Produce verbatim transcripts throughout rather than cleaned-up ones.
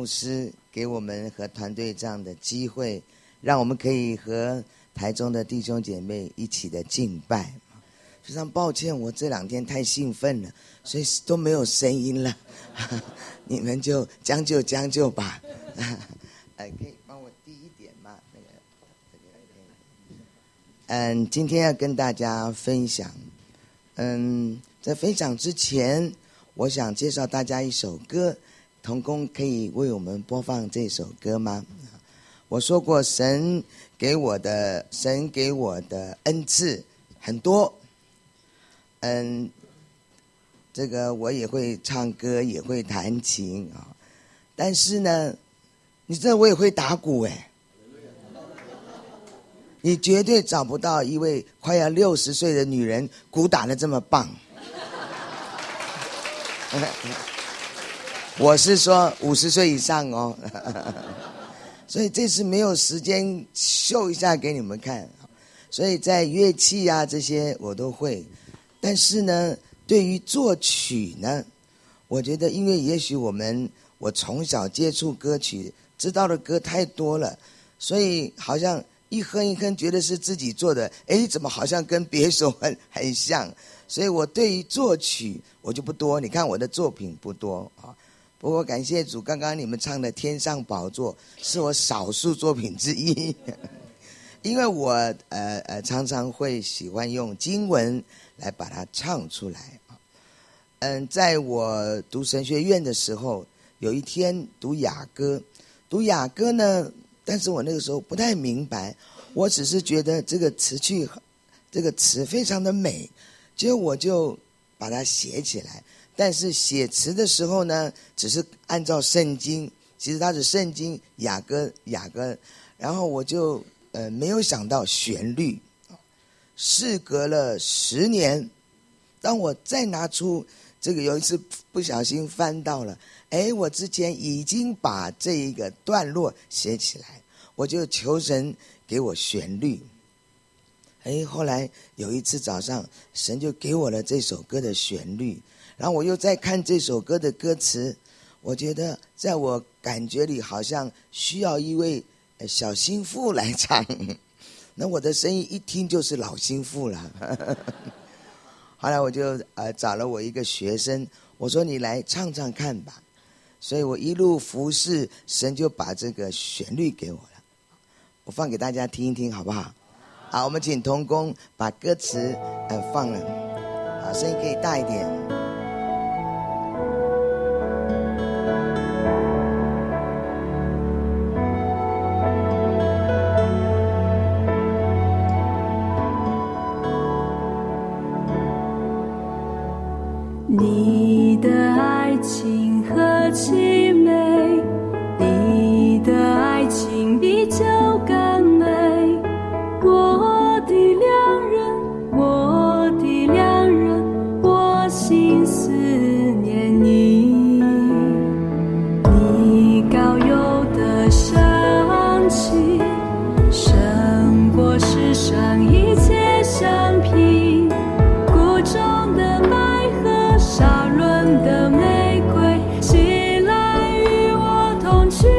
师给我们和团队这样的机会，让我们可以和台中的弟兄姐妹一起的敬拜。非常抱歉，我这两天太兴奋了，所以都没有声音了，你们就将就将就吧。哎，可以帮我低一点吗？那个，嗯，今天要跟大家分享，嗯，在分享之前，我想介绍大家一首歌，同工可以为我们播放这首歌吗？我说过，神给我的，神给我的恩赐很多。嗯，这个我也会唱歌，也会弹琴啊，但是呢，你知道我也会打鼓哎，你绝对找不到一位快要六十岁的女人鼓打得这么棒。我是说五十岁以上哦，所以这次没有时间秀一下给你们看，所以在乐器啊这些我都会。但是呢，对于作曲呢，我觉得因为也许我们我从小接触歌曲，知道的歌太多了，所以好像一哼一哼觉得是自己做的，诶，怎么好像跟别首很很像，所以我对于作曲我就不多，你看我的作品不多啊。不过感谢主，刚刚你们唱的《天上宝座》是我少数作品之一，因为我呃呃常常会喜欢用经文来把它唱出来。嗯，在我读神学院的时候，有一天读雅歌，读雅歌呢，但是我那个时候不太明白，我只是觉得这个词句，这个词非常的美，结果我就把它写起来。但是写词的时候呢，只是按照圣经，其实它是圣经雅歌雅歌，然后我就呃没有想到旋律。事隔了十年，当我再拿出这个，有一次不小心翻到了，哎，我之前已经把这一个段落写起来，我就求神给我旋律。哎，后来有一次早上，神就给我了这首歌的旋律，然后我又再看这首歌的歌词，我觉得在我感觉里好像需要一位小心腹来唱。那我的声音一听就是老心腹了。后来我就呃找了我一个学生，我说你来唱唱看吧。所以我一路服侍，神就把这个旋律给我了。我放给大家听一听好不好？好，我们请同工把歌词呃放了，好，声音可以大一点。 你的爱情何其美，你的爱情比酒更美，我的良人，我的良人，我心思念你，你高有的香气胜过世上一切香品，谷中的百合，沙仑的玫瑰，起来与我同去。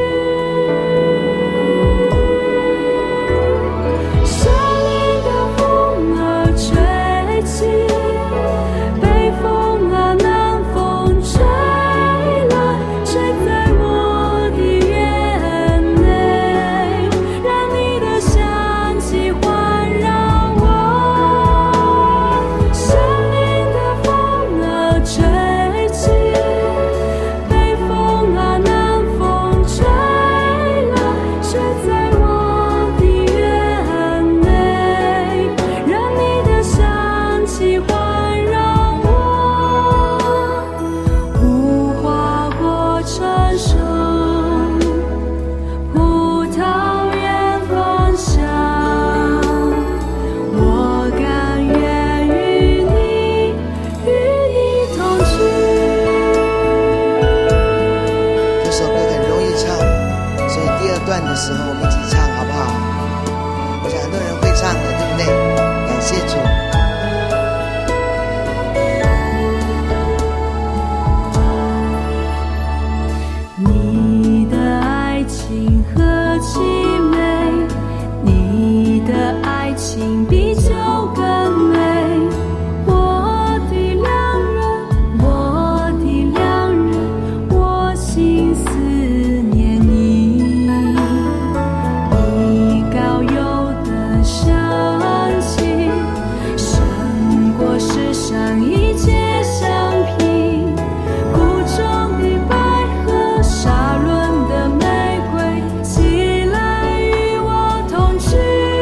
山里的风儿吹起，北风啊南风吹来，吹在我的园内，让你的香气环绕我。山里的风儿吹起，北风啊南风吹来，吹在我的园内，让你的香气环绕我。无花果成熟，葡萄园芳香，我甘愿与你，与你同去。 这首歌很容易唱，所以第二段的时候我们一起唱好不好？我想很多人会唱的，对不对？感谢主。 你的凄美，你的爱情比酒更美。我的良人，我的良人，我心思念你。你高幽的香气，胜过世上一切香品。谷中的百合，沙仑的玫瑰，起来与我同居。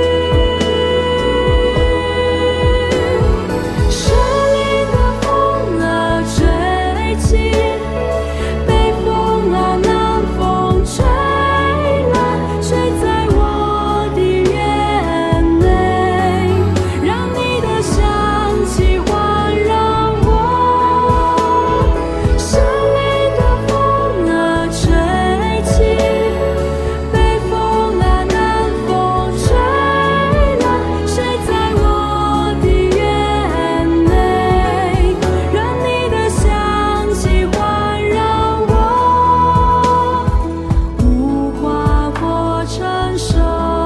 胜利的风儿吹起，北风啊南风吹来，吹在我的园内，让你的香气环绕我。胜利的风儿吹起，北风啊南风吹来，吹在我的园内，让你的香气环绕我。无花果成熟，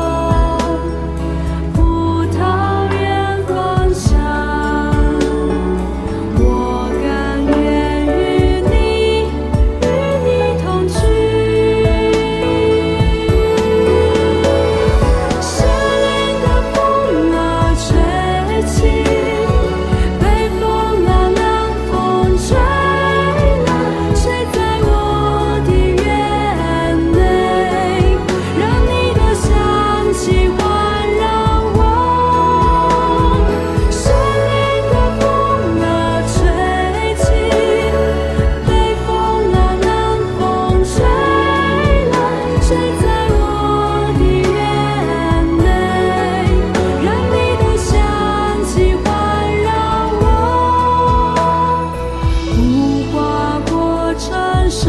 葡萄园芳香，我甘愿与你，与你同居。胜利的风儿吹起，北风啊南风吹来，吹在我的园内，让你的香气环绕我。胜利的风儿吹起，北风啊南风吹来，吹在我的园内，让你的香气环绕我。无花果成熟，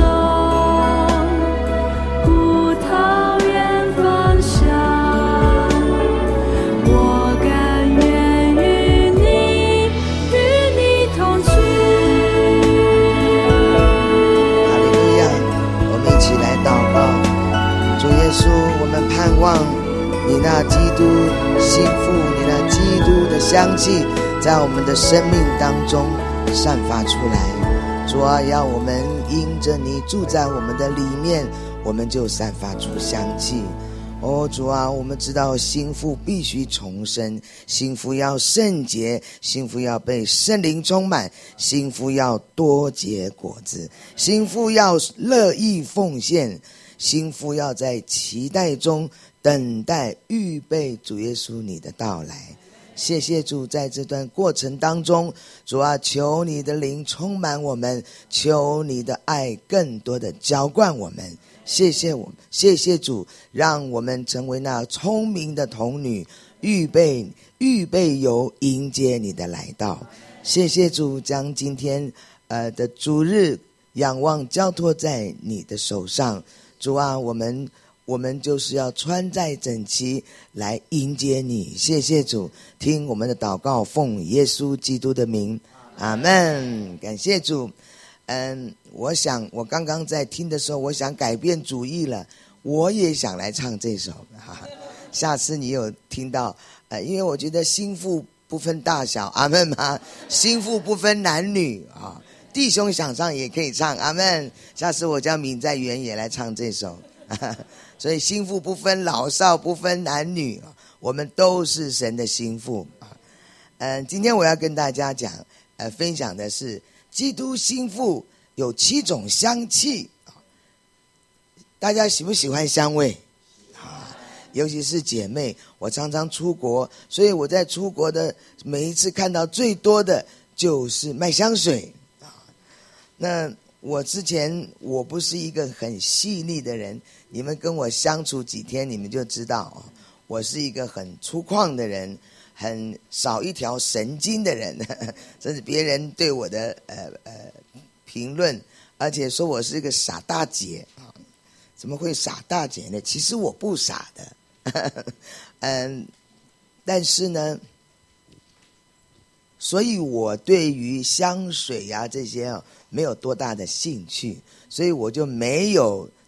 葡萄园芳香，我甘愿与你，与你同居。 哈利路亚！我们一起来祷告。主耶稣，我们盼望你那基督幸福，你那基督的香气在我们的生命当中散发出来。主啊，要我们因着你住在我们的里面，我们就散发出香气。哦，主啊，我们知道心腹必须重生，心腹要圣洁，心腹要被圣灵充满，心腹要多结果子，心腹要乐意奉献，心腹要在期待中等待预备主耶稣你的到来。谢谢主，在这段过程当中，主啊，求你的灵充满我们，求你的爱更多的浇灌我们。谢谢我们，谢谢主，让我们成为那聪明的童女，预备预备油迎接你的来到。谢谢主，将今天呃的主日仰望交托在你的手上。主啊，我们我们就是要穿戴整齐来迎接你。谢谢主，听我们的祷告，奉耶稣基督的名，阿们。感谢主。嗯，我想我刚刚在听的时候，我想改变主意了，我也想来唱这首。下次你有听到，呃，因为我觉得心腹不分大小，阿们吗？心腹不分男女啊，弟兄想唱也可以唱，阿们。下次我叫敏在原野来唱这首。所以心腹不分老少，不分男女，我们都是神的心腹。嗯，今天我要跟大家讲，呃，分享的是基督心腹有七种香气。大家喜不喜欢香味？尤其是姐妹，我常常出国，所以我在出国的每一次看到最多的就是卖香水。那我之前我不是一个很细腻的人，你们跟我相处几天，你们就知道，我是一个很粗犷的人，很少一条神经的人，这是别人对我的呃呃评论，而且说我是一个傻大姐啊，怎么会傻大姐呢？其实我不傻的，嗯，但是呢，所以我对于香水呀、啊、这些啊没有多大的兴趣，所以我就没有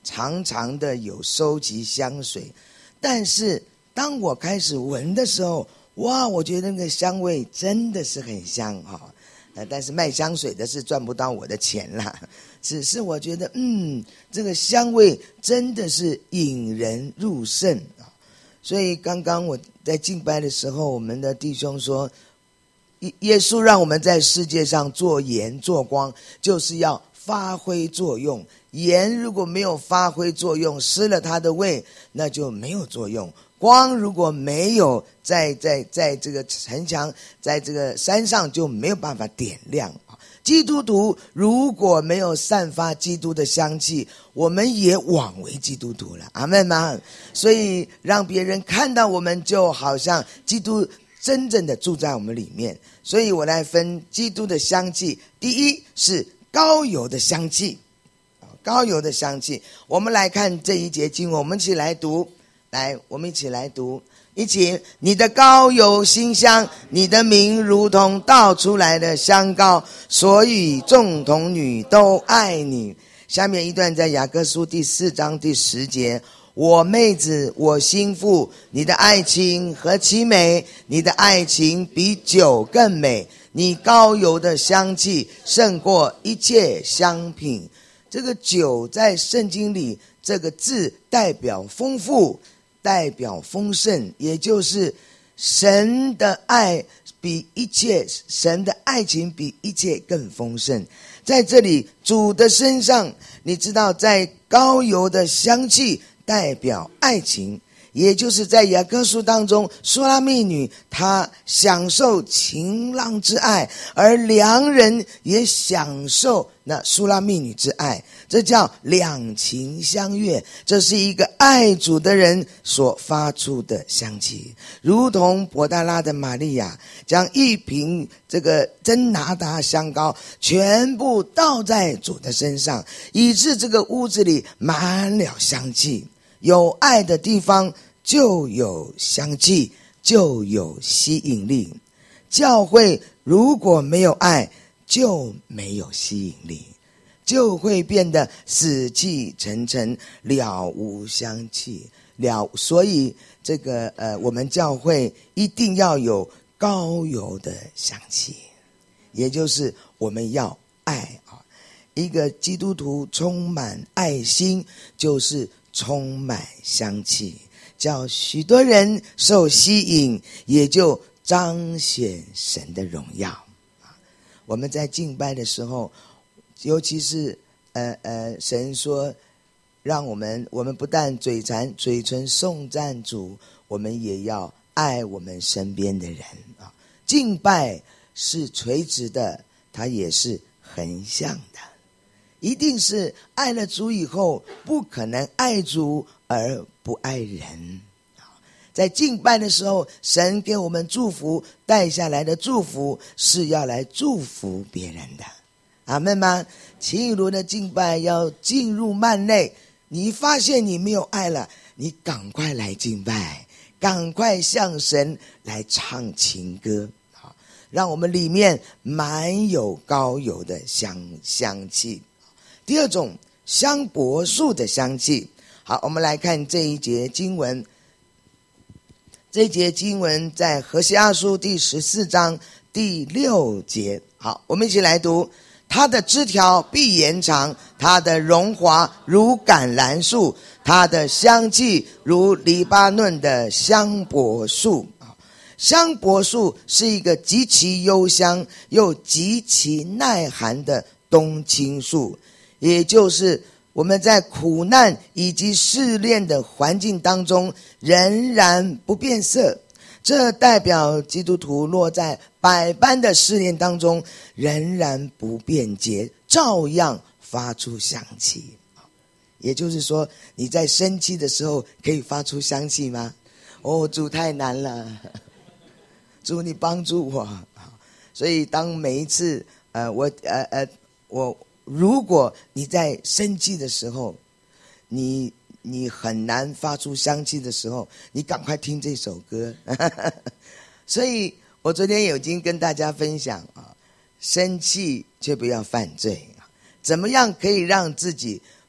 常常的有收集香水，但是当我开始闻的时候，哇，我觉得那个香味真的是很香哈、哦。呃，但是卖香水的是赚不到我的钱啦，只是我觉得，嗯，这个香味真的是引人入胜啊。所以刚刚我在敬拜的时候，我们的弟兄说，耶稣让我们在世界上做盐做光，就是要发挥作用。盐如果没有发挥作用，失了它的味，那就没有作用。光如果没有在在在这个城墙，在这个山上，就没有办法点亮。基督徒如果没有散发基督的香气，我们也枉为基督徒了。阿们吗？所以让别人看到我们，就好像基督真正的住在我们里面。所以我来分基督的香气，第一是膏油的香气，膏油的香气。我们来看这一节经文，我们一起来读。来，我们一起来读，一起，你的膏油馨香，你的名如同倒出来的香膏，所以众童女都爱你。下面一段在雅各书第四章第十节，我妹子，我心腹，你的爱情何其美，你的爱情比酒更美，你膏油的香气胜过一切香品。这个酒在圣经里，这个字代表丰富，代表丰盛，也就是神的爱比一切，神的爱情比一切更丰盛。在这里主的身上，你知道在膏油的香气代表爱情，也就是在雅各书当中，书拉密女她享受情郎之爱，而良人也享受那书拉密女之爱，这叫两情相悦。这是一个爱主的人所发出的香气，如同伯大拉的玛利亚将一瓶这个真拿达香膏全部倒在主的身上，以致这个屋子里满了香气。有爱的地方就有香气，就有吸引力。教会如果没有爱，就没有吸引力，就会变得死气沉沉，了无香气了。所以这个呃，我们教会一定要有膏油的香气，也就是我们要爱啊。一个基督徒充满爱心，就是充满香气，叫许多人受吸引，也就彰显神的荣耀。我们在敬拜的时候，尤其是呃呃，神说让我们我们不但嘴馋嘴唇颂赞主，我们也要爱我们身边的人啊。敬拜是垂直的，它也是横向的，一定是爱了主以后，不可能爱主而不爱人。在敬拜的时候，神给我们祝福，带下来的祝福是要来祝福别人的。阿们吗？秦雨茹的敬拜要进入幔内，你发现你没有爱了，你赶快来敬拜，赶快向神来唱情歌，让我们里面满有膏油的香香气。第二种，香柏树的香气。好，我们来看这一节经文。这一节经文在何西阿书第十四章第六节。好，我们一起来读。它的枝条必延长，它的荣华如橄榄树，它的香气如黎巴嫩的香柏树。香柏树是一个极其幽香又极其耐寒的冬青树，也就是我们在苦难以及试炼的环境当中仍然不变色，这代表基督徒落在百般的试炼当中仍然不变节，照样发出香气。也就是说，你在生气的时候可以发出香气吗？哦，主太难了，主你帮助我。所以当每一次呃我呃呃我如果你在生气的时候，你你很难发出香气的时候，你赶快听这首歌。所以我昨天已经跟大家分享啊，生气却不要犯罪，怎么样可以让自己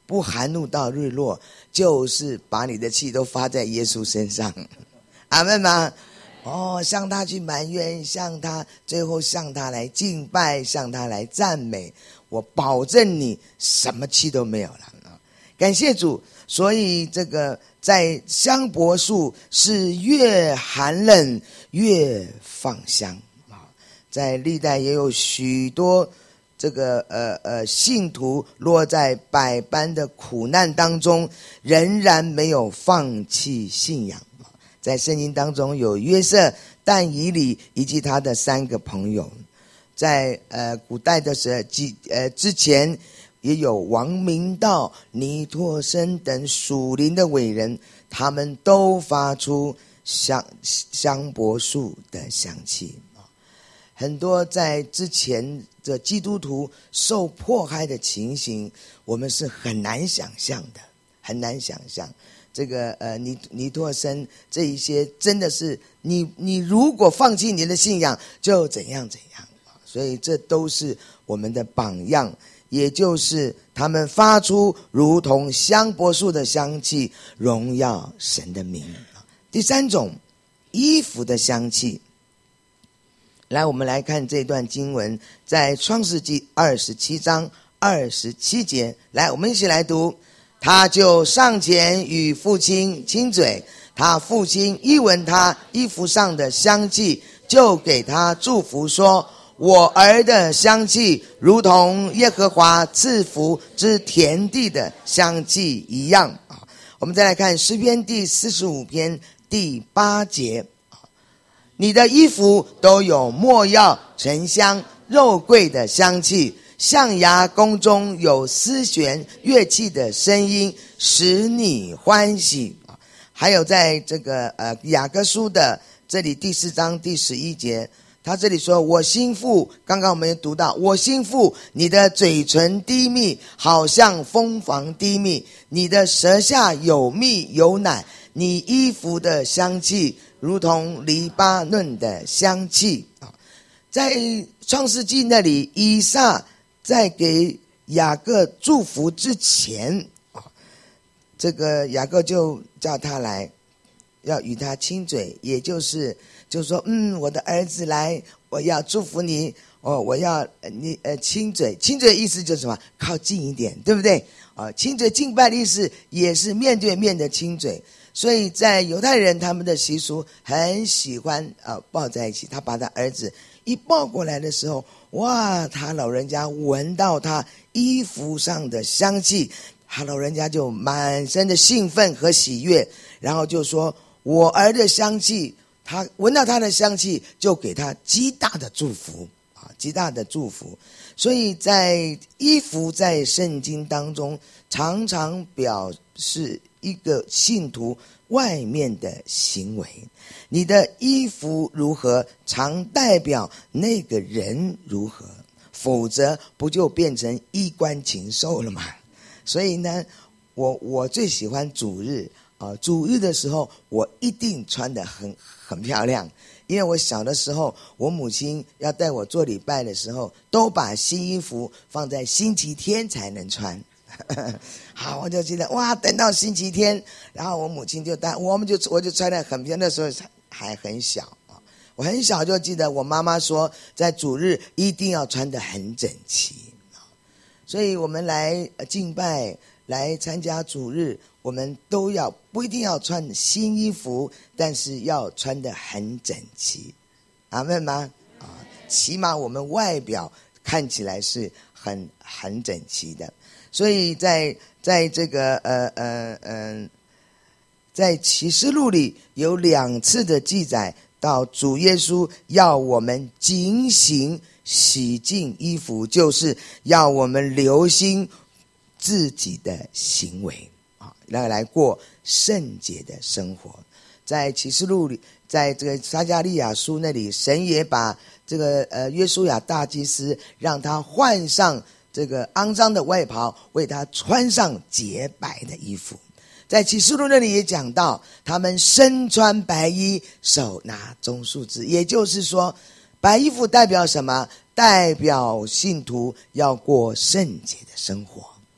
不含怒到日落，就是把你的气都发在耶稣身上。阿们吗？哦，向他去埋怨，向他最后向他来敬拜，向他来赞美，我保证你什么气都没有了。感谢主。所以这个在香柏树是越寒冷越放香。在历代也有许多这个呃呃信徒落在百般的苦难当中，仍然没有放弃信仰。在圣经当中有约瑟、但以理以及他的三个朋友。在呃古代的时候，呃之前也有王明道、尼托生等属灵的伟人，他们都发出香香柏树的香气。很多在之前的基督徒受迫害的情形，我们是很难想象的，很难想象。这个呃尼尼托生这一些真的是你你如果放弃你的信仰就怎样怎样，所以这都是我们的榜样，也就是他们发出如同香柏树的香气，荣耀神的名。第三种，衣服的香气。来，我们来看这段经文，在创世纪二十七章二十七节。来，我们一起来读。他就上前与父亲亲嘴，他父亲一闻他衣服上的香气，就给他祝福说，我儿的香气如同耶和华赐福之田地的香气一样。我们再来看诗篇第四十五篇第八节，你的衣服都有没药、沉香、肉桂的香气，象牙宫中有丝弦乐器的声音，使你欢喜。还有在这个呃雅各书的这里第四章第十一节，他这里说，我心腹，刚刚我们也读到，我心腹，你的嘴唇滴蜜，好像蜂房滴蜜，你的舌下有蜜有奶，你衣服的香气如同黎巴嫩的香气。在创世纪那里，以撒在给雅各祝福之前，这个雅各就叫他来，要与他亲嘴，也就是就说，嗯，我的儿子来，我要祝福你，哦，我要你呃亲嘴。亲嘴的意思就是什么？靠近一点，对不对？啊，亲嘴敬拜的意思也是面对面的亲嘴。所以在犹太人他们的习俗很喜欢啊抱在一起。他把他儿子一抱过来的时候，哇，他老人家闻到他衣服上的香气，他老人家就满身的兴奋和喜悦，然后就说，我儿的香气，他闻到他的香气，就给他极大的祝福啊，极大的祝福。所以在衣服在圣经当中常常表示一个信徒外面的行为，你的衣服如何，常代表那个人如何，否则不就变成衣冠禽兽了吗？所以呢，我我最喜欢主日啊、呃，主日的时候我一定穿得很很漂亮，因为我小的时候，我母亲要带我做礼拜的时候，都把新衣服放在星期天才能穿。好，我就记得哇，等到星期天，然后我母亲就带，我们就我就穿得很漂亮。那时候还很小啊，我很小就记得我妈妈说，在主日一定要穿得很整齐。所以我们来敬拜，来参加主日，我们都要不一定要穿新衣服，但是要穿得很整齐。阿们吗？啊，起码我们外表看起来是很很整齐的。所以在在这个呃呃呃，在启示录里有两次的记载到主耶稣要我们警醒洗净衣服，就是要我们留心自己的行为啊，来来过圣洁的生活。在启示录里，在这个撒迦利亚书那里，神也把这个呃约书亚大祭司让他换上这个肮脏的外袍，为他穿上洁白的衣服。在启示录那里也讲到，他们身穿白衣，手拿棕树枝，也就是说，白衣服代表什么？代表信徒要过圣洁的生活啊。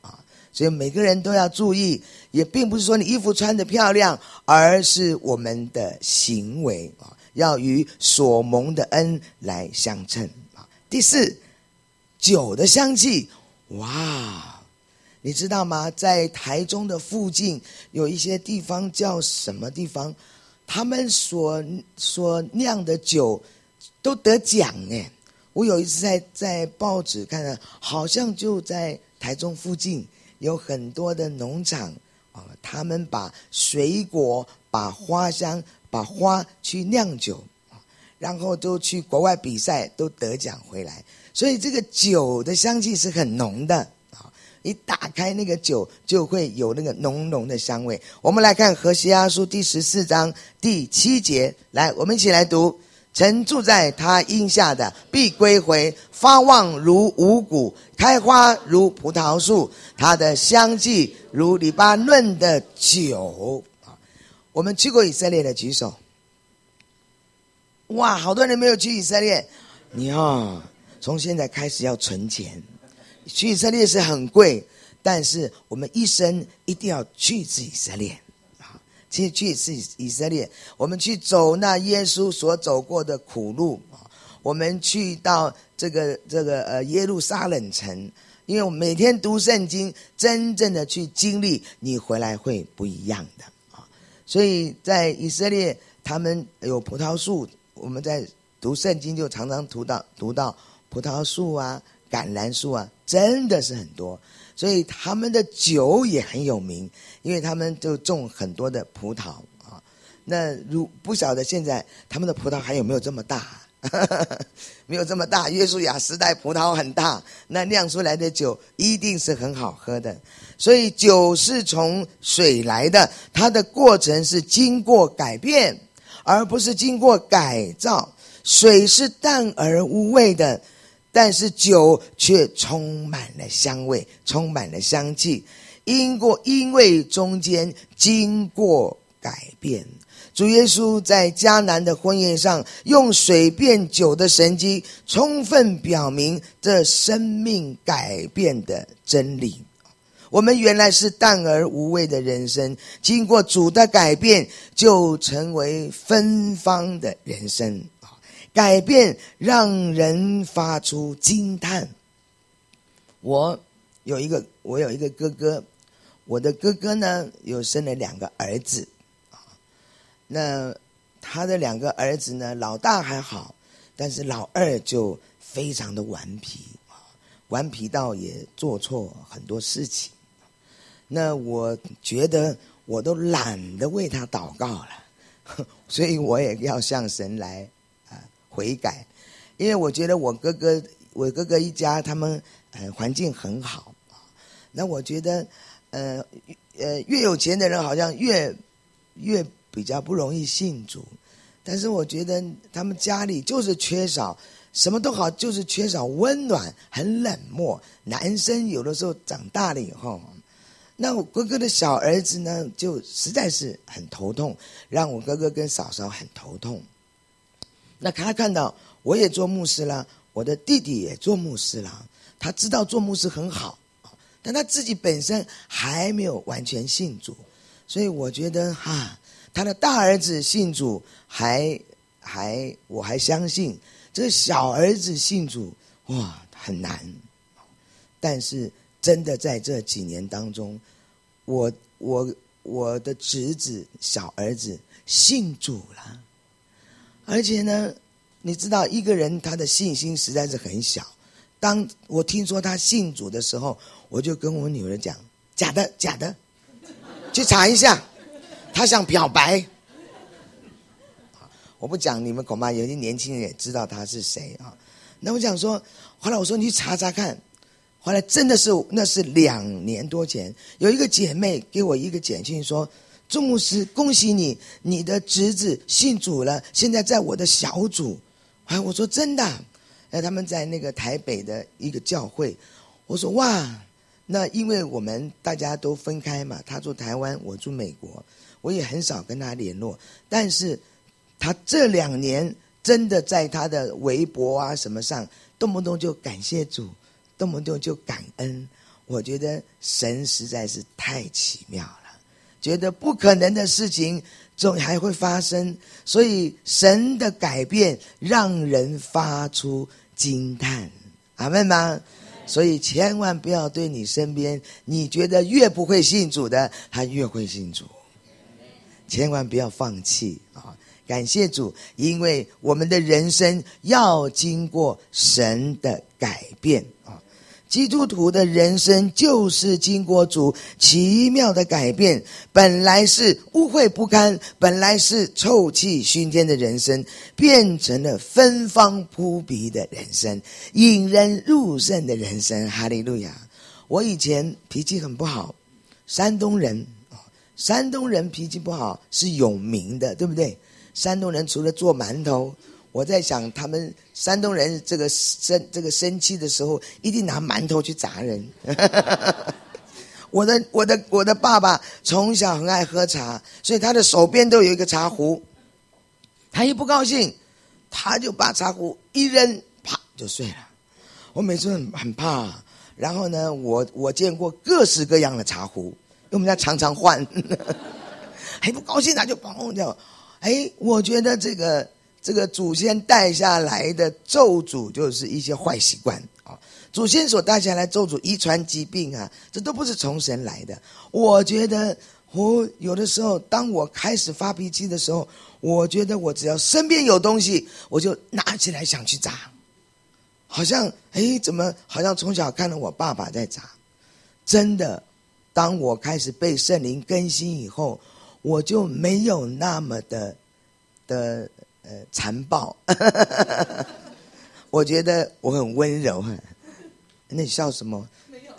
所以每个人都要注意，也并不是说你衣服穿得漂亮，而是我们的行为要与所蒙的恩来相称。第四，酒的香气，哇，你知道吗？在台中的附近有一些地方叫什么地方，他们所所酿的酒都得奖哎！我有一次在在报纸看到，好像就在台中附近有很多的农场啊，他们把水果、把花香、把花去酿酒，然后都去国外比赛，都得奖回来。所以这个酒的香气是很浓的啊！一打开那个酒，就会有那个浓浓的香味。我们来看何西阿书第十四章第七节，来，我们一起来读。曾住在他荫下的，必归回，发旺如五谷，开花如葡萄树，它的香气如黎巴嫩的酒。我们去过以色列的举手。哇，好多人没有去以色列。你要从现在开始要存钱。去以色列是很贵，但是我们一生一定要去一次以色列。其实去一次以色列，我们去走那耶稣所走过的苦路，我们去到这个这个呃耶路撒冷城，因为我们每天读圣经，真正的去经历，你回来会不一样的啊。所以在以色列，他们有葡萄树，我们在读圣经就常常读到读到葡萄树啊、橄榄树啊，真的是很多。所以他们的酒也很有名，因为他们就种很多的葡萄啊。那如不晓得现在他们的葡萄还有没有这么大？没有这么大。约书亚时代葡萄很大，那酿出来的酒一定是很好喝的。所以酒是从水来的，它的过程是经过改变，而不是经过改造。水是淡而无味的，但是酒却充满了香味，充满了香气，因过因为中间经过改变。主耶稣在迦南的婚宴上用水变酒的神迹，充分表明这生命改变的真理。我们原来是淡而无味的人生，经过主的改变，就成为芬芳的人生。改变让人发出惊叹。我有一个我有一个哥哥，我的哥哥呢有生了两个儿子，那他的两个儿子呢，老大还好，但是老二就非常的顽皮，顽皮到也做错很多事情。那我觉得我都懒得为他祷告了，所以我也要向神来悔改，因为我觉得我哥哥我哥哥一家他们呃环境很好，那我觉得呃呃越有钱的人好像越越比较不容易信主，但是我觉得他们家里就是缺少什么都好，就是缺少温暖，很冷漠。男生有的时候长大了以后，那我哥哥的小儿子呢就实在是很头痛，让我哥哥跟嫂嫂很头痛。那他看到我也做牧师了，我的弟弟也做牧师了，他知道做牧师很好，但他自己本身还没有完全信主，所以我觉得哈、啊，他的大儿子信主还还我还相信，这个小儿子信主哇很难。但是真的在这几年当中，我我我的侄子小儿子信主了。而且呢，你知道一个人他的信心实在是很小。当我听说他信主的时候，我就跟我女儿讲，假的假的，去查一下，他想表白。我不讲，你们恐怕有些年轻人也知道他是谁啊。那我讲说，后来我说你去查查看，后来真的是那是两年多前，有一个姐妹给我一个简讯说，钟牧师，恭喜你，你的侄子信主了，现在在我的小组。哎，我说真的、啊？哎，他们在那个台北的一个教会。我说哇，那因为我们大家都分开嘛，他住台湾，我住美国，我也很少跟他联络。但是他这两年真的在他的微博啊什么上，动不动就感谢主，动不动就感恩。 我觉得神实在是太奇妙了，觉得不可能的事情总还会发生，所以神的改变让人发出惊叹。阿们吗？所以千万不要对你身边你觉得越不会信主的，他越会信主，千万不要放弃啊！感谢主，因为我们的人生要经过神的改变啊！基督徒的人生就是经过主奇妙的改变，本来是污秽不堪，本来是臭气熏天的人生，变成了芬芳扑鼻的人生，引人入胜的人生。哈利路亚！我以前脾气很不好，山东人，山东人脾气不好是有名的，对不对？山东人除了做馒头，我在想他们山东人这个生这个生气的时候，一定拿馒头去砸人。我的我的我的爸爸从小很爱喝茶，所以他的手边都有一个茶壶。他一不高兴，他就把茶壶一扔，啪就碎了。我每次很很怕。然后呢，我我见过各式各样的茶壶，因为我们家常常换。还不高兴，他就砰掉。哎，我觉得这个这个祖先带下来的咒诅就是一些坏习惯啊，祖先所带下来咒诅，遗传疾病啊，这都不是从神来的。我觉得我有的时候，当我开始发脾气的时候，我觉得我只要身边有东西，我就拿起来想去砸，好像哎，怎么好像从小看到我爸爸在砸。真的，当我开始被圣灵更新以后，我就没有那么的的呃残暴。我觉得我很温柔。那你笑什么？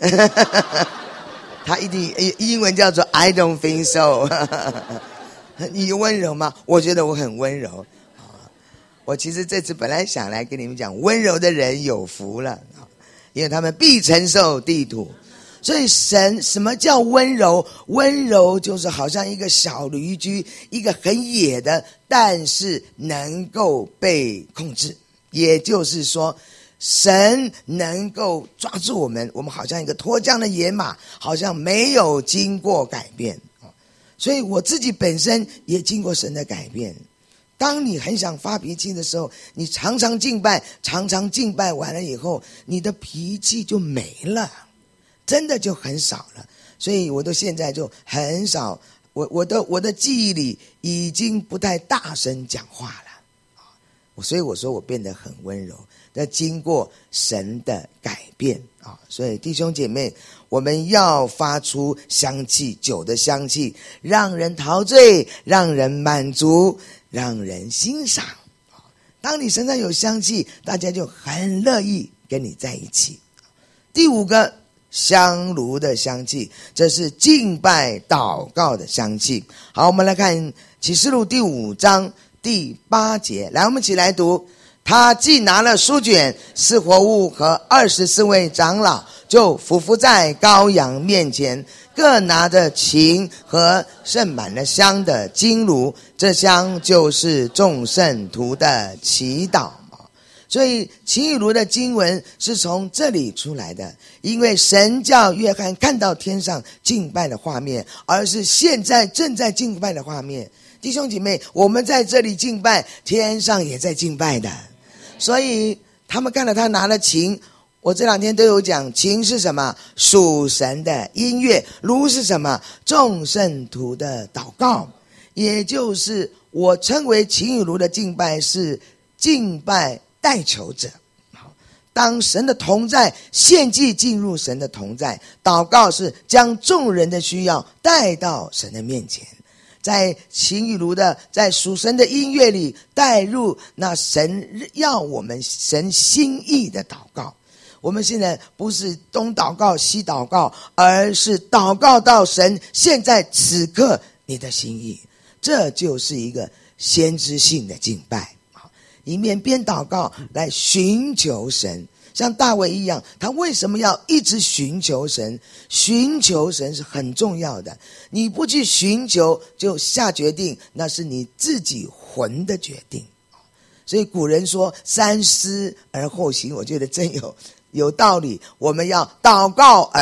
他一定英文叫做 I don't think so。 你温柔吗？我觉得我很温柔。我其实这次本来想来跟你们讲，温柔的人有福了，因为他们必承受地土。所以神什么叫温柔？温柔就是好像一个小驴驹，一个很野的，但是能够被控制。也就是说，神能够抓住我们，我们好像一个脱缰的野马，好像没有经过改变。所以我自己本身也经过神的改变。当你很想发脾气的时候，你常常敬拜，常常敬拜完了以后，你的脾气就没了，真的就很少了。所以我都现在就很少，我我的我的记忆里已经不太大声讲话了，所以我说我变得很温柔。那经过神的改变啊，所以弟兄姐妹，我们要发出香气，酒的香气，让人陶醉，让人满足，让人欣赏。当你身上有香气，大家就很乐意跟你在一起。第五个，香炉的香气，这是敬拜祷告的香气。好，我们来看启示录第五章第八节，来，我们一起来读。他既拿了书卷，四活物和二十四位长老就俯伏在羔羊面前，各拿着琴和盛满了香的金炉，这香就是众圣徒的祈祷。所以琴与炉的经文是从这里出来的，因为神叫约翰看到天上敬拜的画面，而是现在正在敬拜的画面。弟兄姐妹，我们在这里敬拜，天上也在敬拜的。所以他们看到他拿了琴，我这两天都有讲，琴是什么？属神的音乐。炉是什么？众圣徒的祷告。也就是我称为琴与炉的敬拜是敬拜代求者。当神的同在，献祭进入神的同在，祷告是将众人的需要带到神的面前，在琴与炉的，在属神的音乐里带入那神要我们神心意的祷告。我们现在不是东祷告西祷告，而是祷告到神现在此刻你的心意。这就是一个先知性的敬拜，一面边祷告来寻求神。像大卫一样，他为什么要一直寻求神？寻求神是很重要的，你不去寻求就下决定，那是你自己魂的决定。所以古人说三思而后行，我觉得真有有道理。我们要祷告而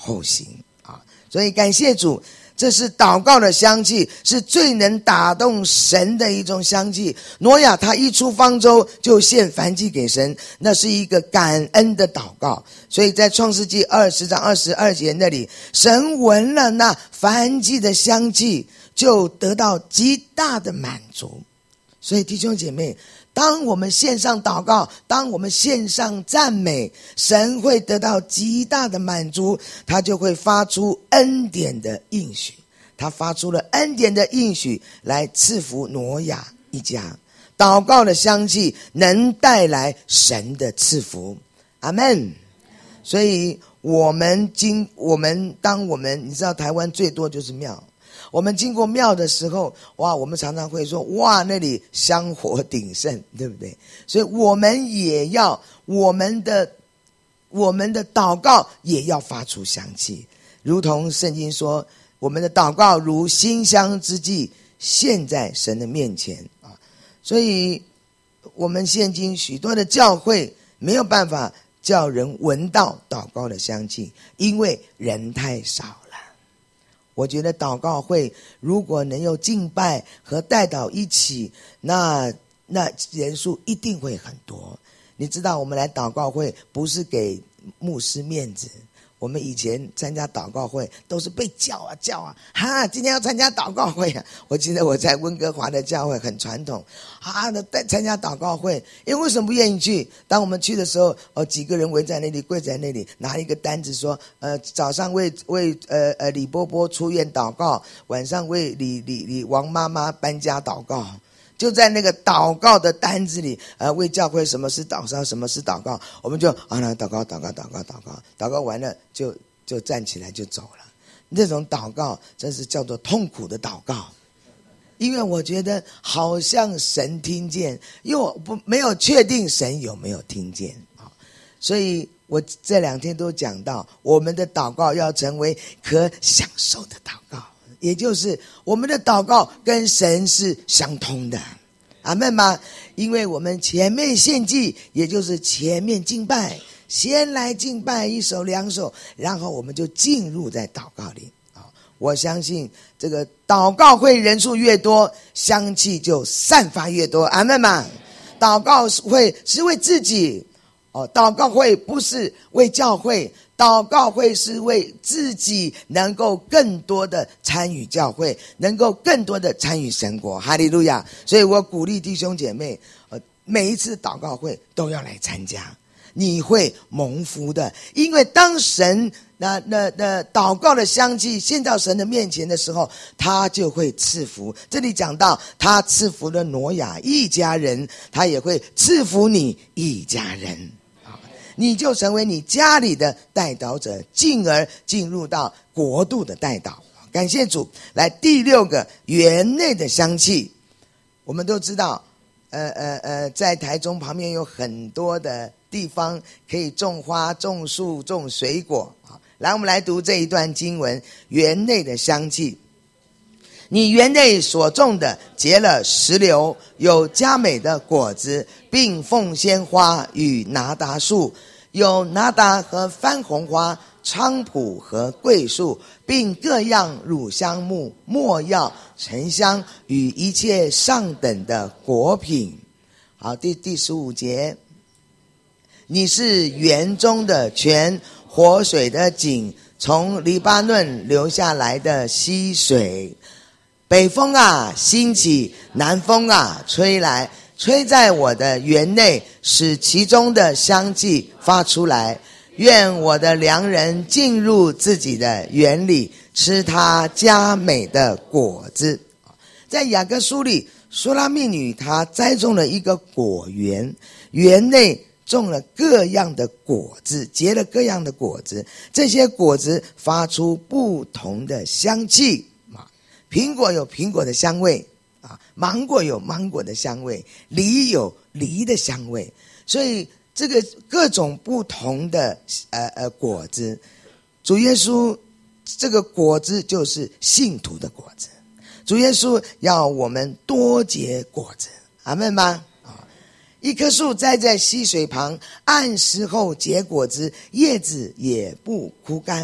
后行啊！所以感谢主，这是祷告的香气，是最能打动神的一种香气。挪亚他一出方舟就献燔祭给神，那是一个感恩的祷告。所以在创世纪二十章二十二节那里，神闻了那燔祭的香气，就得到极大的满足。所以弟兄姐妹，当我们献上祷告，当我们献上赞美，神会得到极大的满足，他就会发出恩典的应许。他发出了恩典的应许来赐福挪亚一家。祷告的香气能带来神的赐福，阿们。所以我们经我们当我们你知道台湾最多就是庙，我们经过庙的时候，哇，我们常常会说，哇，那里香火鼎盛，对不对？所以我们也要我们的我们的祷告也要发出香气，如同圣经说，我们的祷告如馨香之祭，献在神的面前啊。所以我们现今许多的教会没有办法叫人闻到祷告的香气，因为人太少了。我觉得祷告会如果能有敬拜和代祷一起，那那人数一定会很多。你知道我们来祷告会不是给牧师面子，我们以前参加祷告会都是被叫啊叫啊，哈，今天要参加祷告会啊！我记得我在温哥华的教会很传统，啊，在参加祷告会，因为为什么不愿意去？当我们去的时候，哦，几个人围在那里，跪在那里，拿一个单子说，呃，早上为为呃呃李波波出院祷告，晚上为李李李王妈妈搬家祷告。就在那个祷告的单子里，呃，为教会什么是祷告，什么是祷告，我们就啊，那祷告，祷告，祷告，祷告，祷告完了就就站起来就走了。那种祷告真是叫做痛苦的祷告，因为我觉得好像神听见，因为我不没有确定神有没有听见啊，所以我这两天都讲到，我们的祷告要成为可享受的祷告。也就是我们的祷告跟神是相通的，阿们吗？因为我们前面献祭，也就是前面敬拜，先来敬拜一首两首，然后我们就进入在祷告里。我相信这个祷告会人数越多，香气就散发越多，阿们吗？祷告会是为自己哦，祷告会不是为教会，祷告会是为自己能够更多的参与教会，能够更多的参与神国，哈利路亚！所以我鼓励弟兄姐妹，呃，每一次祷告会都要来参加，你会蒙福的。因为当神那那那祷告的香气献到神的面前的时候，他就会赐福。这里讲到他赐福了挪亚一家人，他也会赐福你一家人。你就成为你家里的代祷者，进而进入到国度的代祷。感谢主。来，第六个，园内的香气。我们都知道呃呃呃，在台中旁边有很多的地方可以种花、种树、种水果。来，我们来读这一段经文，园内的香气。你园内所种的结了石榴，有佳美的果子，并凤仙花与拿达树，有拿达和番红花、菖蒲和桂树，并各样乳香木、没药、沉香与一切上等的果品。好，第第十五节，你是园中的泉，活水的井，从黎巴嫩流下来的溪水。北风啊兴起，南风啊吹来，吹在我的园内，使其中的香气发出来。愿我的良人进入自己的园里，吃他佳美的果子。在雅各书里，苏拉密女她栽种了一个果园，园内种了各样的果子，结了各样的果子，这些果子发出不同的香气。苹果有苹果的香味啊，芒果有芒果的香味，梨有梨的香味，所以这个各种不同的呃呃果子，主耶稣这个果子就是信徒的果子，主耶稣要我们多结果子，阿们吗？一棵树栽在溪水旁，按时候结果子，叶子也不枯干，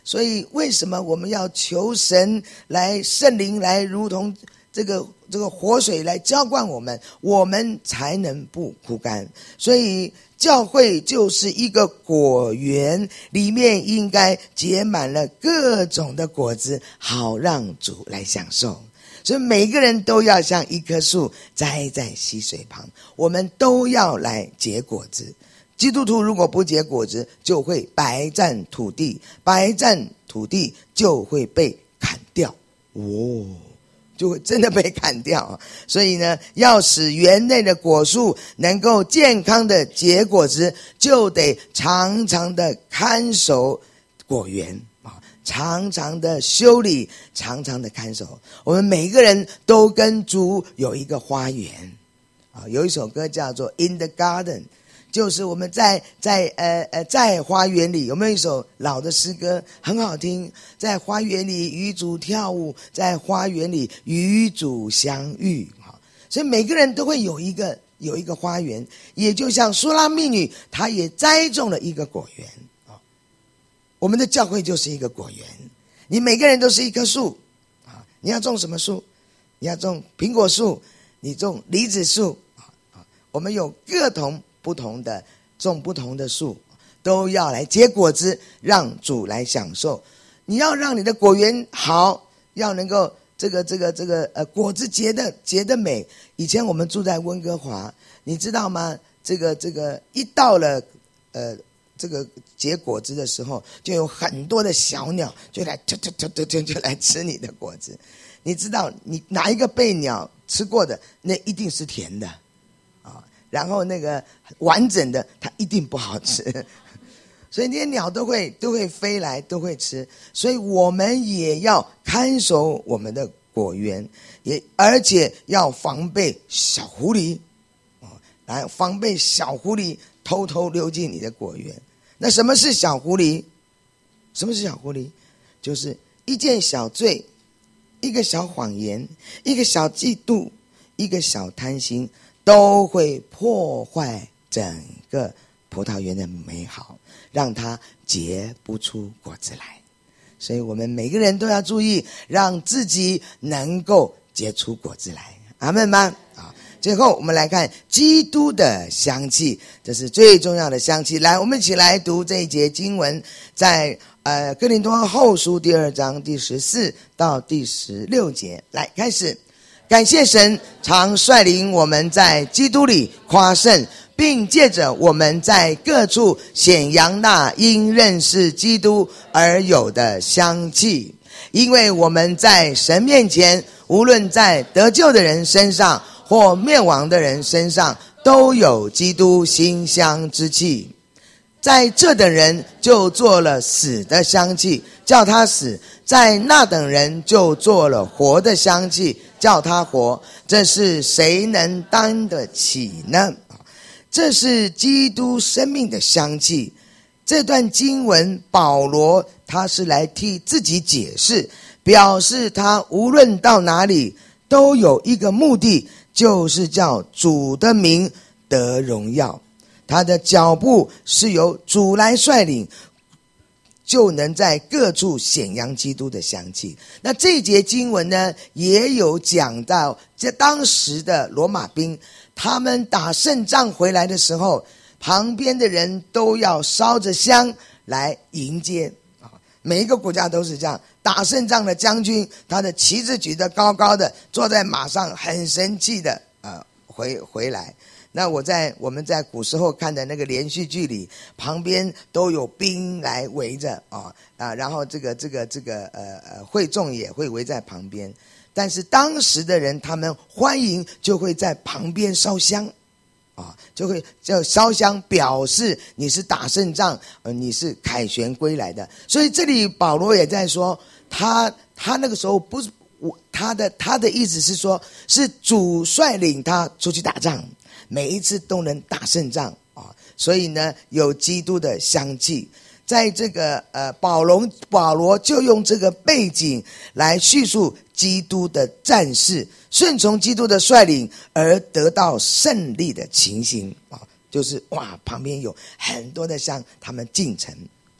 所以为什么我们要求神来圣灵来如同这个这个活水来浇灌我们，我们才能不枯干。所以教会就是一个果园，里面应该结满了各种的果子，好让主来享受。所以每个人都要像一棵树栽在溪水旁，我们都要来结果子。基督徒如果不结果子，就会白占土地，白占土地就会被砍掉哦，就会真的被砍掉。所以呢，要使园内的果树能够健康的结果子，就得常常的看守果园，常常的修理，常常的看守。我们每一个人都跟主有一个花园啊，有一首歌叫做 In the Garden， 就是我们在在呃呃在花园里。有没有一首老的诗歌很好听？在花园里与主跳舞，在花园里与主相遇。所以每个人都会有一个有一个花园，也就像苏拉密女，她也栽种了一个果园。我们的教会就是一个果园，你每个人都是一棵树啊！你要种什么树？你要种苹果树，你种梨子树啊！我们有各同不同的种不同的树，都要来结果子，让主来享受。你要让你的果园好，要能够这个这个这个呃果子结的结的美。以前我们住在温哥华，你知道吗？这个这个一到了呃。这个结果子的时候，就有很多的小鸟就来就就就就就来吃你的果子。你知道你哪一个被鸟吃过的，那一定是甜的啊，然后那个完整的它一定不好吃。所以那些鸟都会都会飞来，都会吃。所以我们也要看守我们的果园，也而且要防备小狐狸啊，来防备小狐狸偷偷溜进你的果园。那什么是小狐狸？什么是小狐狸？就是一件小罪，一个小谎言，一个小嫉妒，一个小贪心，都会破坏整个葡萄园的美好，让它结不出果子来。所以我们每个人都要注意，让自己能够结出果子来。阿们吗？啊！最后我们来看基督的香气，这是最重要的香气。来，我们一起来读这一节经文，在呃哥林多后书第二章第十四到第十六节。来，开始。感谢神常率领我们在基督里夸胜，并借着我们在各处显扬那因认识基督而有的香气。因为我们在神面前，无论在得救的人身上或灭亡的人身上，都有基督馨香之气。在这等人就做了死的香气，叫他死；在那等人就做了活的香气，叫他活。这是谁能担得起呢？这是基督生命的香气。这段经文保罗他是来替自己解释，表示他无论到哪里都有一个目的，就是叫主的名得荣耀。他的脚步是由主来率领，就能在各处显扬基督的香气。那这一节经文呢，也有讲到在当时的罗马兵，他们打胜仗回来的时候，旁边的人都要烧着香来迎接。每一个国家都是这样，打胜仗的将军，他的旗子举得高高的，坐在马上很神气的呃回回来。那我在我们在古时候看的那个连续剧里，旁边都有兵来围着啊啊，然后这个这个这个呃呃会众也会围在旁边，但是当时的人他们欢迎就会在旁边烧香啊，就会就烧香表示你是打胜仗，呃你是凯旋归来的。所以这里保罗也在说，他他那个时候不是我他的他的意思是说，是主率领他出去打仗。每一次都能打胜仗啊，所以呢，有基督的香气。在这个呃，保罗保罗就用这个背景来叙述基督的战士顺从基督的率领而得到胜利的情形啊，就是哇，旁边有很多的香，他们进城。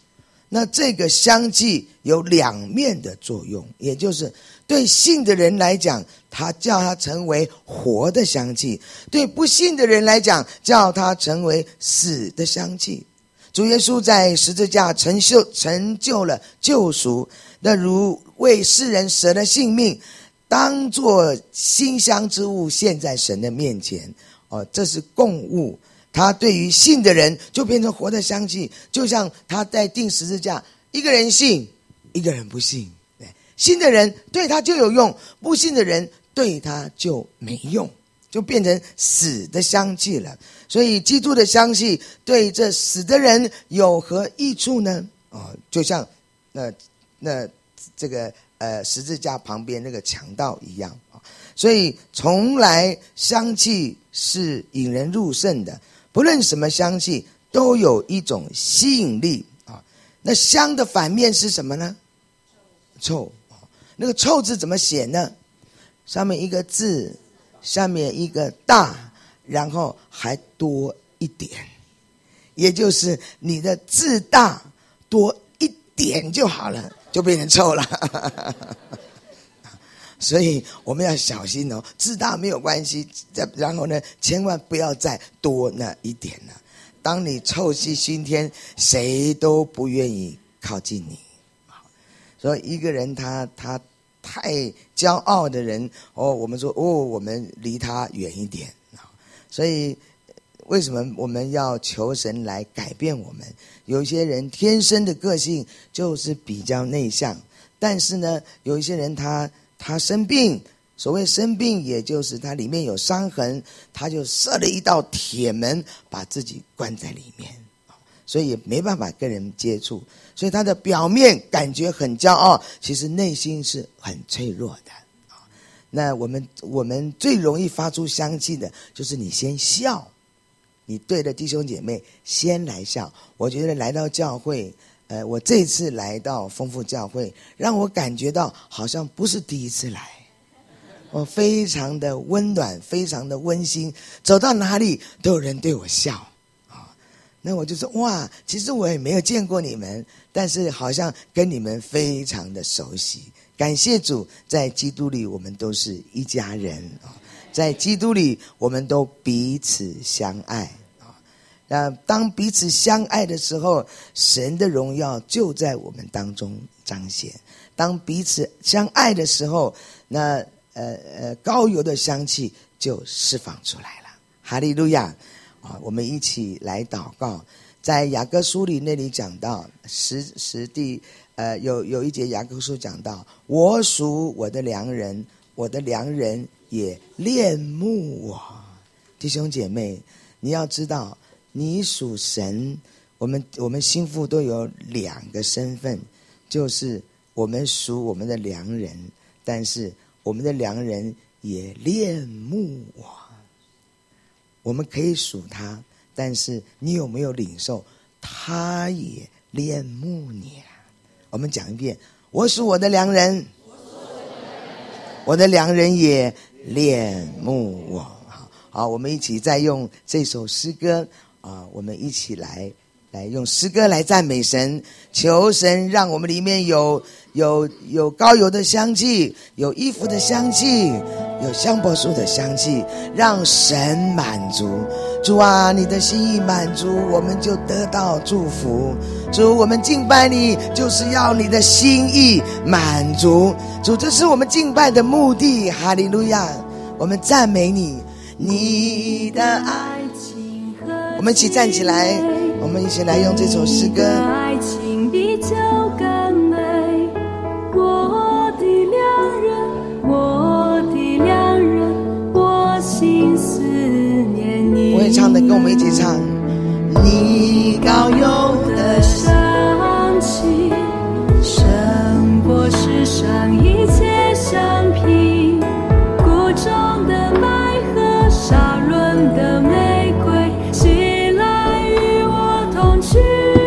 那这个香气有两面的作用，也就是对信的人来讲，他叫他成为活的香气；对不信的人来讲，叫他成为死的香气。主耶稣在十字架成就成就了救赎，那如为世人舍了性命，当作馨香之物献在神的面前。哦，这是供物。他对于信的人就变成活的香气，就像他在钉十字架，一个人信，一个人不信。信的人对他就有用，不信的人对他就没用，就变成死的香气了。所以基督的香气对这死的人有何益处呢？哦，就像那那这个呃十字架旁边那个强盗一样。所以从来香气是引人入胜的，不论什么香气都有一种吸引力啊。那香的反面是什么呢？臭。那个臭字怎么写呢？上面一个字，下面一个大，然后还多一点，也就是你的字大多一点就好了，就变成臭了。所以我们要小心哦，字大没有关系，然后呢，千万不要再多那一点了。当你臭气熏天，谁都不愿意靠近你。所以一个人他他太骄傲的人哦，我们说哦，我们离他远一点。所以为什么我们要求神来改变我们？有一些人天生的个性就是比较内向，但是呢，有一些人他他生病，所谓生病也就是他里面有伤痕，他就设了一道铁门把自己关在里面，所以也没办法跟人接触。所以他的表面感觉很骄傲，其实内心是很脆弱的。那我们我们最容易发出香气的就是你先笑，你对着弟兄姐妹先来笑。我觉得来到教会，呃，我这次来到丰富教会，让我感觉到好像不是第一次来，我非常的温暖，非常的温馨，走到哪里都有人对我笑。那我就说哇，其实我也没有见过你们，但是好像跟你们非常的熟悉。感谢主，在基督里我们都是一家人，在基督里我们都彼此相爱。那当彼此相爱的时候，神的荣耀就在我们当中彰显。当彼此相爱的时候，那呃呃膏油的香气就释放出来了。哈利路亚！啊，我们一起来祷告。在雅各书里那里讲到十十第呃有有一节雅各书讲到，我属我的良人，我的良人也恋慕我。弟兄姐妹，你要知道，你属神，我们我们心腹都有两个身份，就是我们属我们的良人，但是我们的良人也恋慕我。我们可以属他，但是你有没有领受他也恋慕你啊？我们讲一遍，我属我的良人，我的良人也恋慕我。好，好，我们一起再用这首诗歌啊，我们一起来来用诗歌来赞美神，求神让我们里面有有有膏油的香气，有衣服的香气，有香柏树的香气，让神满足。主啊，你的心意满足，我们就得到祝福。主，我们敬拜你就是要你的心意满足。主，这是我们敬拜的目的。哈利路亚，我们赞美你，你的爱。我们一起站起来，我们一起来用这首诗歌。 爱情比酒更美，我的良人，我的良人，我心思念你。 我会唱的，跟我们一起唱。你膏油的香气，胜过世上一切香品，谷中的百合，沙润的玫瑰，起来与我同去。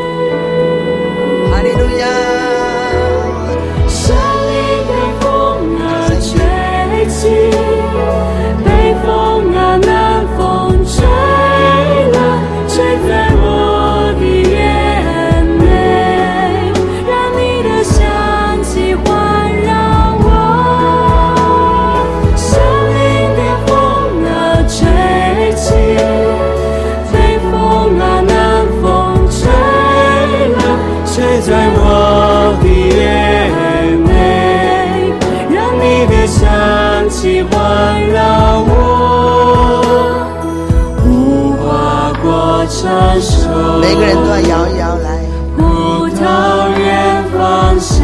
哈利路亚！ 山里的风儿吹起，北风啊南风吹来，吹在我的眼成熟， 每个人都要摇一摇来。 葡萄园芳香，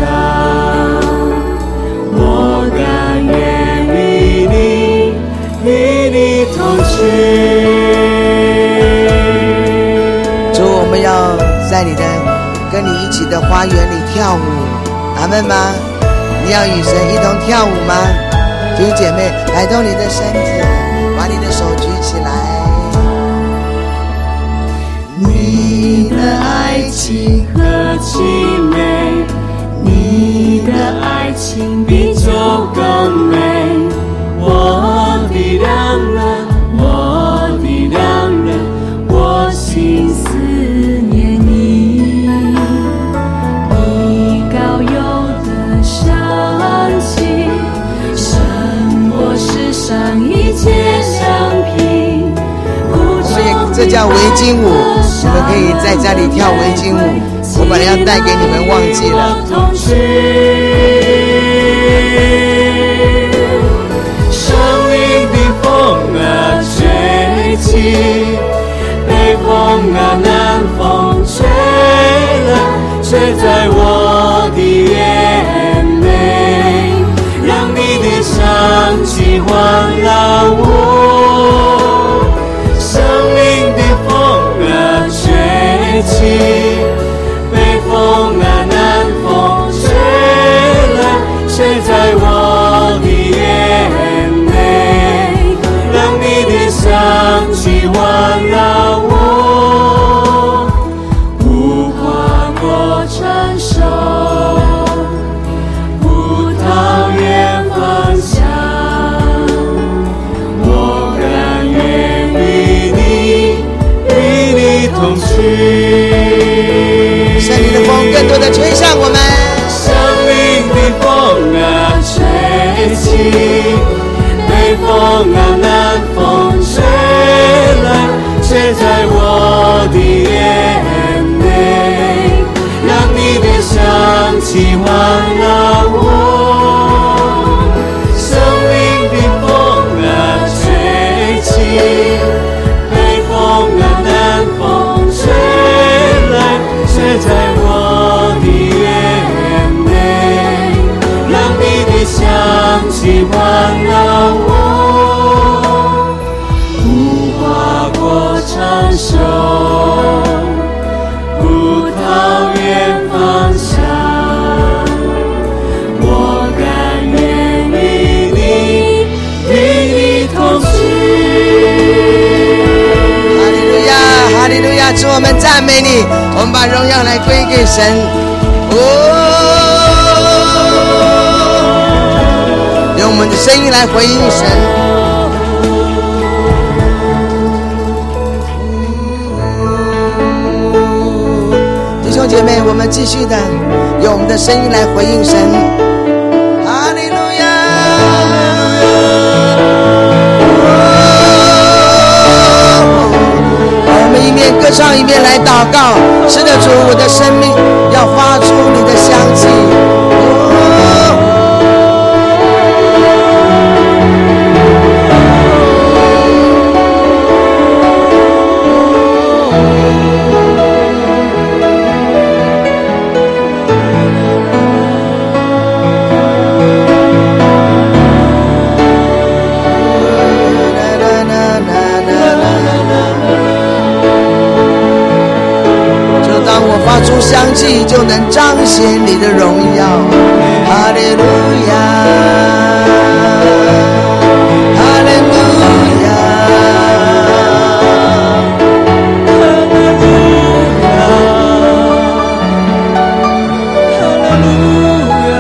我甘愿与你与你同去。 主，我们要在你的跟你一起的花园里跳舞，阿们吗？你要与神一同跳舞吗？弟兄姐妹，摆动你的身子，把你的手举起来。 你的爱情何其美，你的爱情比酒更美。我的良人，我的良人，我心思念你。你高有的香气，胜过世上一切香品。 我们也这叫围巾舞，你们可以在家里跳围巾舞。我本来要带给你们，忘记了。 生命的风啊吹起，北风啊南风吹来，吹在我的眼内，让你的香气环绕我。生命的风啊吹起，北风啊南风吹来，吹在我的眼内，让你的香气环绕我。无花果成熟，葡萄园芳香，我甘愿与你与你同去。 圣灵的风更多的吹向我们。 生命的风啊吹起，北风啊南风吹来，吹在我的眼内，让你的香气环绕我。生命的风啊吹起，北风啊南风吹来，吹在我的眼内，让你的香气环绕我。无花果成熟，葡萄园芳香，我甘愿与你与你同去。 哈利路亚，哈利路亚！主，我们赞美你，我们把荣耀来归给神。哦，用我们的声音来回应神。弟兄姐妹，我们继续的用我们的声音来回应神。哈利路亚！我们一面歌唱一面来祷告。是的，主，我的生命要发出你的香气。发出香气，就能彰显你的荣耀。哈利路亚，哈利路亚，哈利路亚。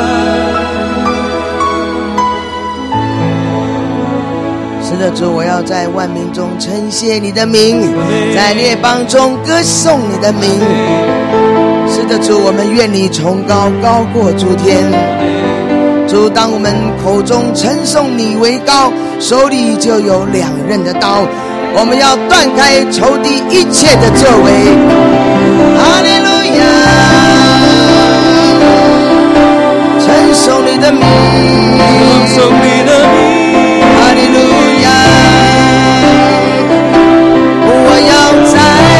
是的，主，我要在万民中称谢你的名，在列邦中歌颂你的名。是的，主，我们愿你崇高，高过诸天。主，当我们口中称颂你为高，手里就有两刃的刀，我们要断开仇敌一切的作为。哈利路亚，称颂你的名，称颂你的名。哈利路亚，我要在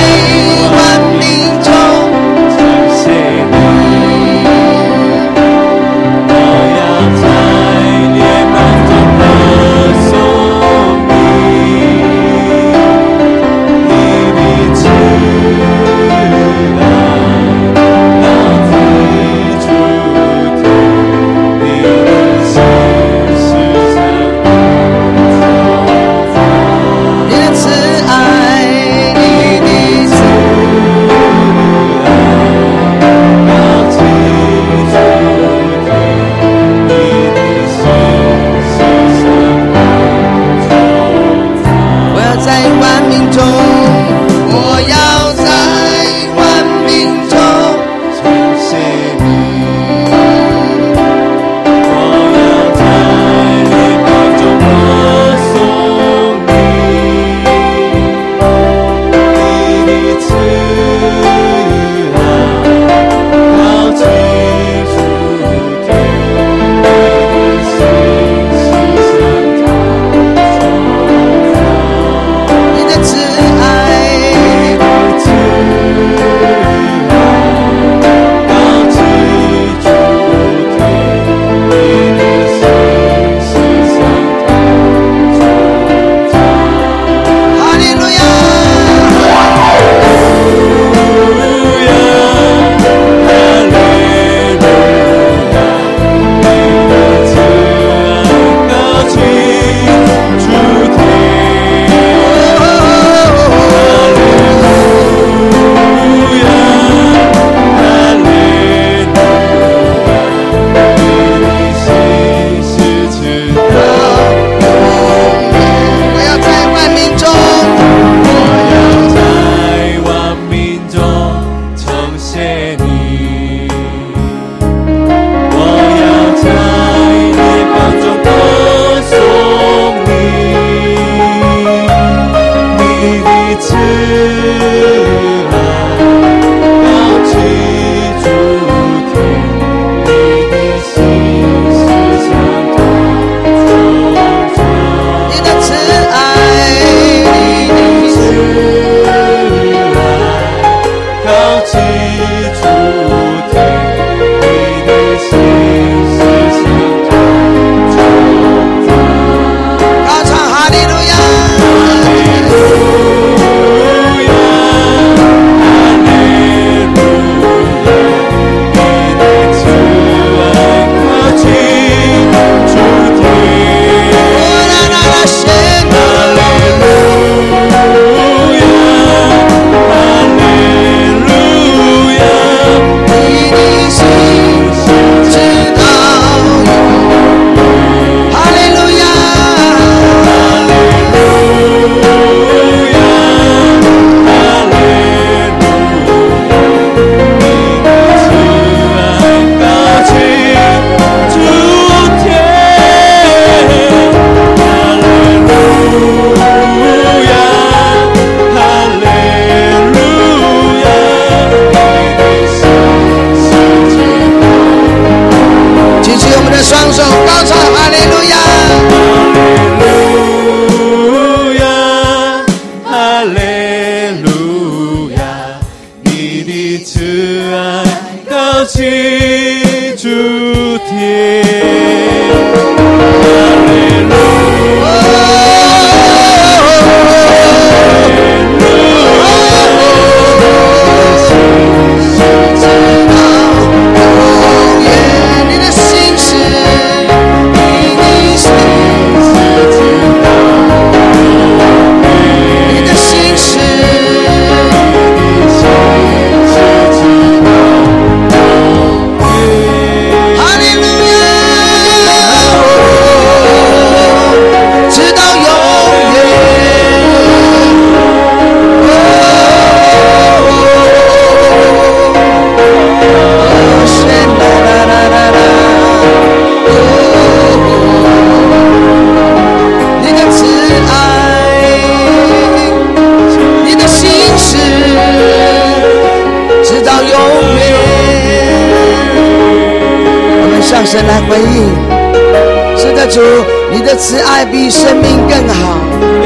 主，你的慈爱比生命更好。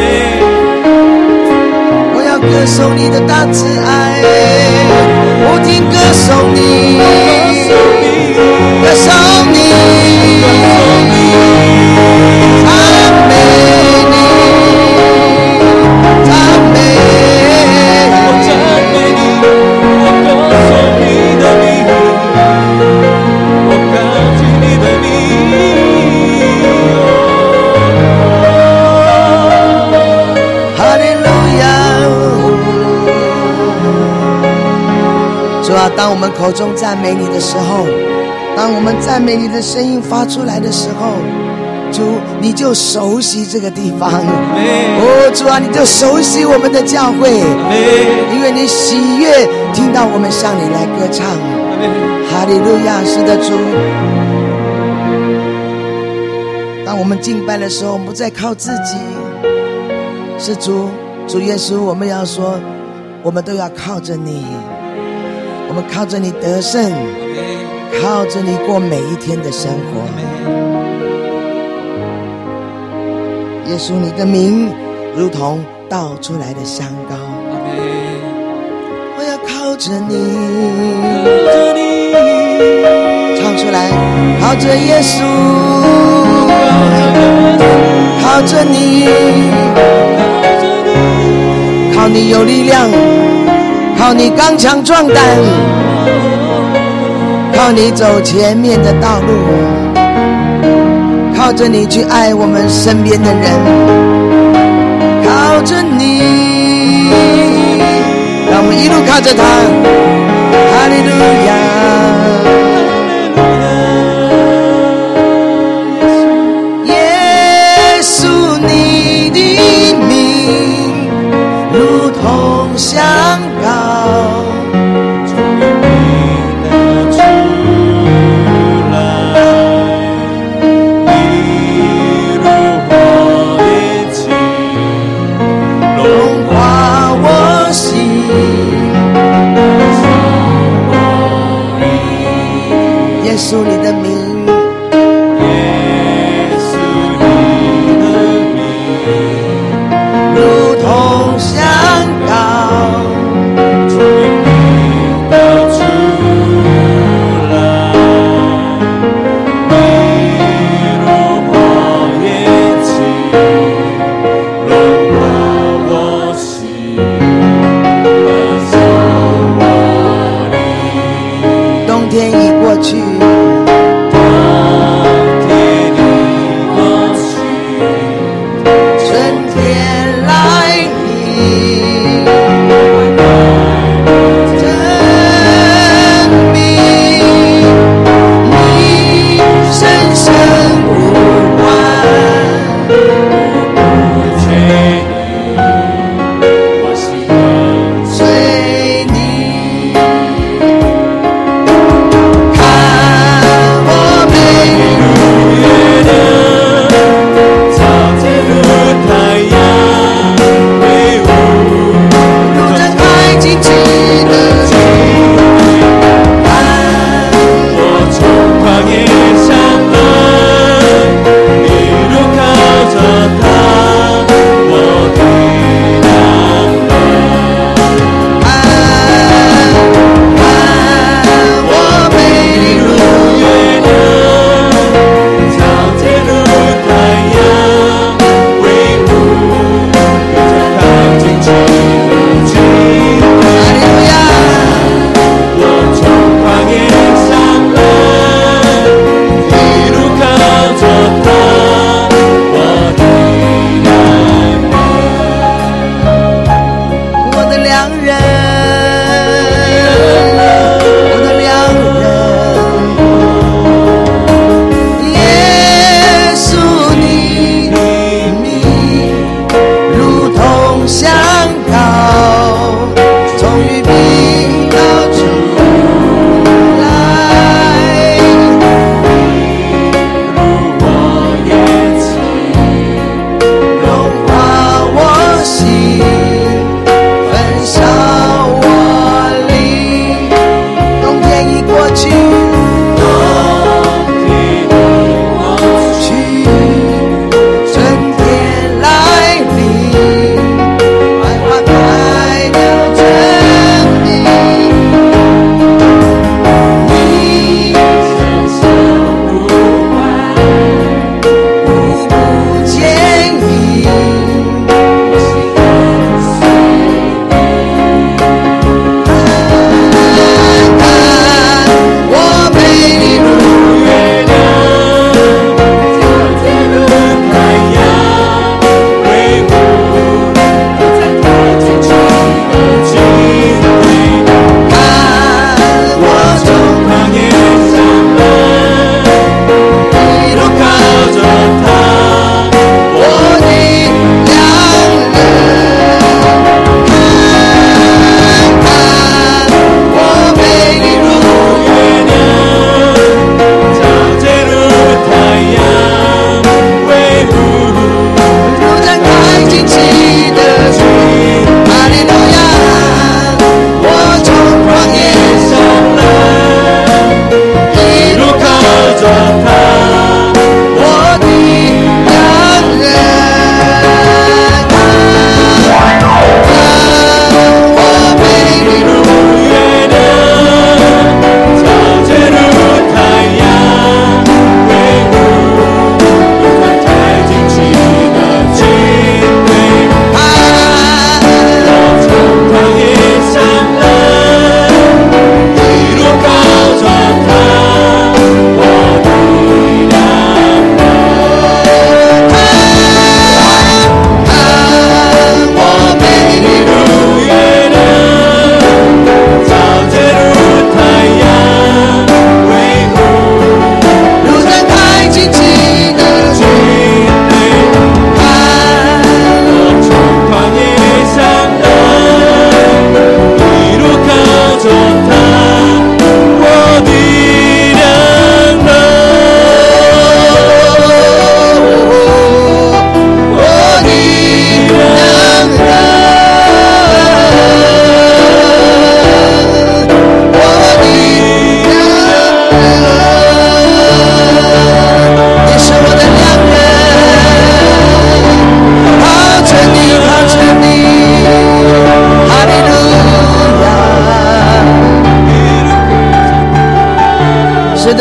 我要歌颂你的大慈爱，不停歌颂你，歌颂你，赞美你，赞美我赞美你，我歌颂你的名，我高举你的名。 哈利路亚！主啊，当我们口中赞美你的时候，当我们赞美你的声音发出来的时候，主你就熟悉这个地方。哦，主啊，你就熟悉我们的教会，因为你喜悦听到我们向你来歌唱。哈利路亚！是的，主。当我们敬拜的时候，我们不再靠自己，是主，主耶稣，我们要说，我们都要靠着你，我们靠着你得胜，靠着你过每一天的生活。耶稣，你的名如同倒出来的香膏，我要靠着你，唱出来，靠着耶稣，靠着你，靠你有力量，靠你刚强壮胆，靠你走前面的道路，靠着你去爱我们身边的人，靠着你，让我们一路靠着他。哈利路亚！耶稣，你的名如同香膏，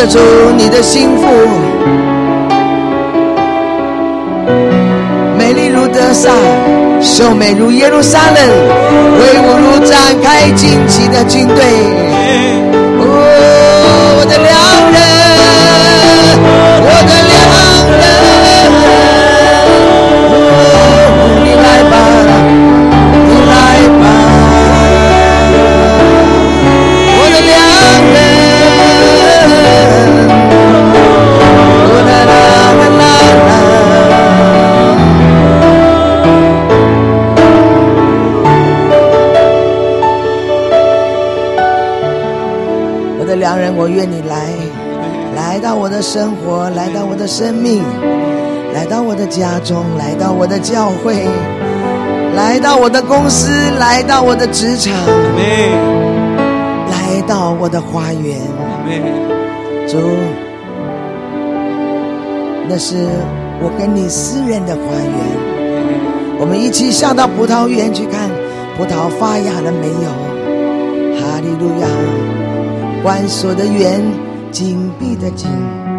主，你的心腹美丽如得撒，秀美如耶路撒冷，威武如展开旌旗的军队。哦，我的良人，我的良人，哦，你来吧，你来吧，我的良人，我的啦啦啦啦。良人，我愿你来，来到我的生活，来到我的生命，来到我的家中，来到我的教会，来到我的公司，来到我的职场，来到我的花园。主，那是我跟你私人的花园，我们一起下到葡萄园去看葡萄发芽了没有。哈利路亚。关锁的园，紧闭的紧。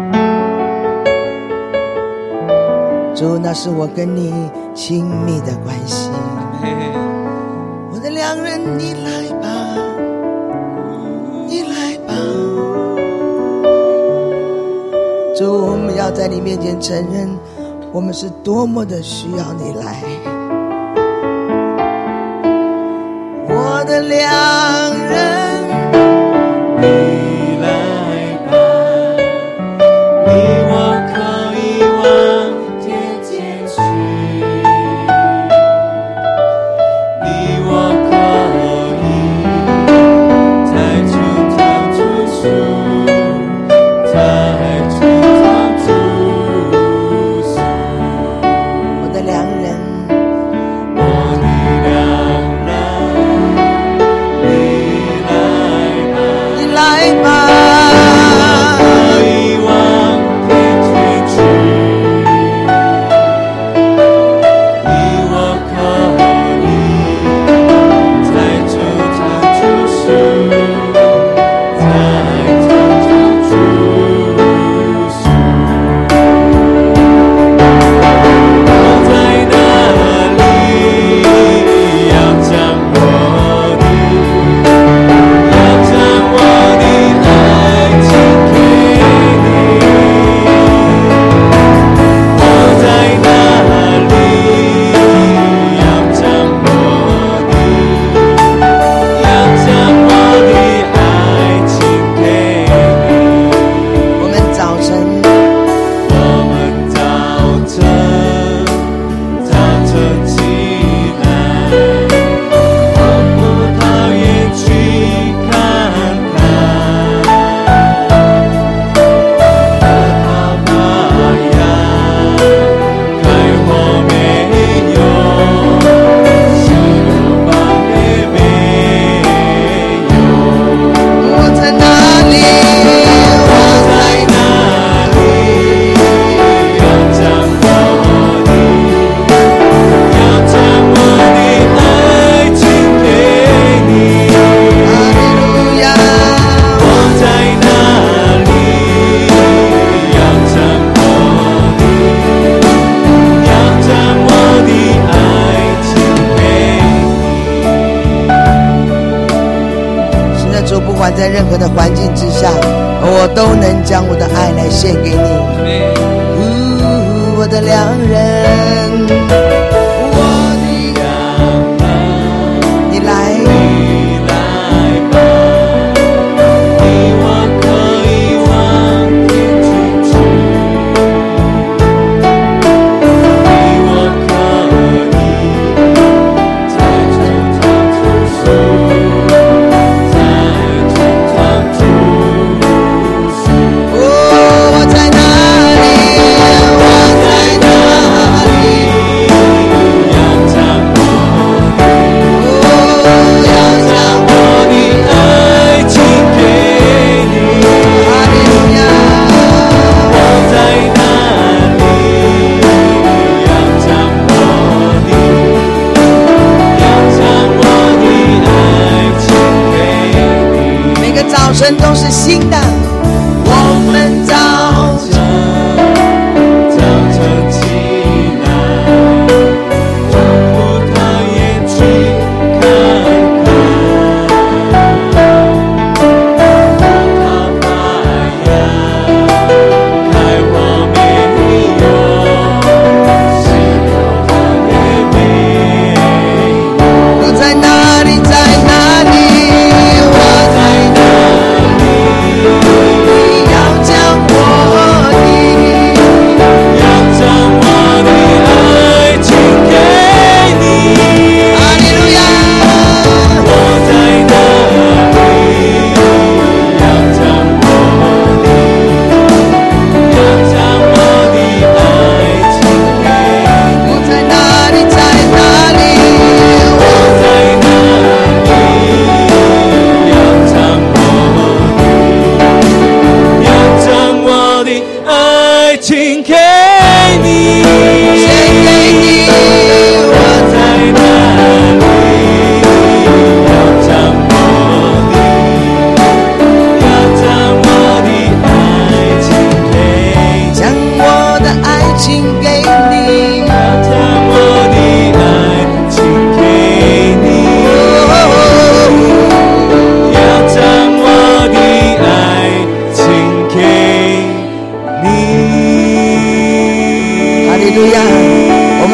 主，那是我跟你亲密的关系。我的良人，你来吧，你来吧。主，我们要在你面前承认，我们是多么的需要你来。我的良人。 你来吧，你我可以往天界去，你我可以在出场出处，在出场出处。 我的良人， 我的良人，你来吧。 来吧， 可以往天界去，你我可以在出场出处，在出场出处。我在哪里要将我的，要将我的爱情给你，我在哪里要将我的，要将我的爱情给你。 我们早晨， 我们早晨早晨起来，往葡萄园去看看，葡萄发芽开花没有？石榴瓣也没有。 我在哪里？ 我在哪里要将我的，要将我的爱情给你？ 哈利路亚！ 我在哪里要将我的，要将我的爱情给是的，主，不管在任何的环境之下，我都能将我的爱来献给你。 你。 呜，我的良人，我的你来， 你来吧，你我可以往天去去，你我可以在出场出处，在出场出处。 哦，我在哪里？我在哪里？ 要将我的， 哦，要将我的爱情给你。 哈利路亚！ 我在哪里要将我的，要将我的爱情给你。 每个早晨都是新的，我们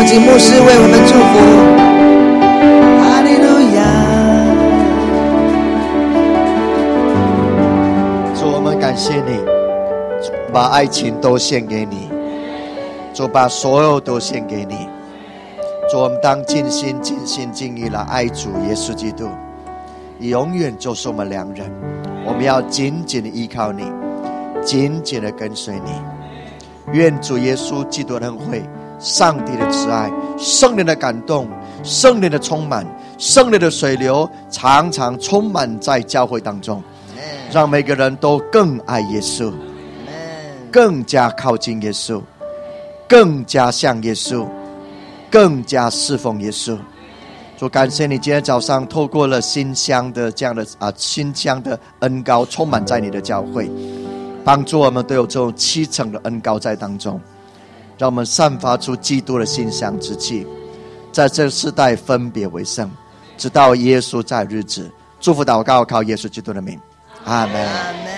请牧师为我们祝福。哈利路亚。 主，我们感谢你，把爱情都献给你，主，把所有都献给你。主，我们当尽心尽心尽意来爱主耶稣基督，你永远就是我们良人。我们要紧紧的依靠你，紧紧的跟随你。愿主耶稣基督的恩惠、上帝的慈爱、圣灵的感动、圣灵的充满、圣灵的水流常常充满在教会当中，让每个人都更爱耶稣，更加靠近耶稣，更加像耶稣，更加侍奉耶稣。主，感谢你今天早上透过了馨香的这样的啊馨香的恩膏充满在你的教会，帮助我们都有这种七层的恩膏在当中，让我们散发出基督的馨香之气，在这个世代分别为圣，直到耶稣在日子。祝福祷告靠耶稣基督的名，阿们。